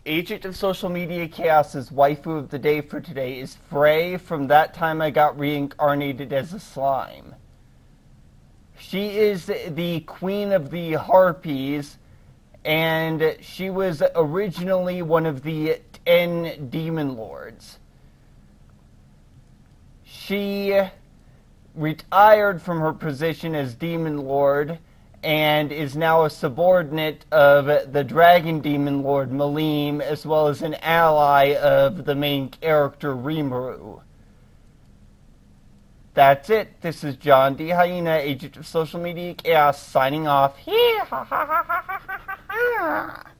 Agent of Social Media Chaos's waifu of the day for today is Frey from That Time I Got Reincarnated as a Slime. She is the queen of the Harpies, and she was originally one of the 10 demon lords. She retired from her position as demon lord and is now a subordinate of the dragon demon lord Malim, as well as an ally of the main character Rimuru. That's it. This is John D. Hyena, Agent of Social Media Chaos, signing off.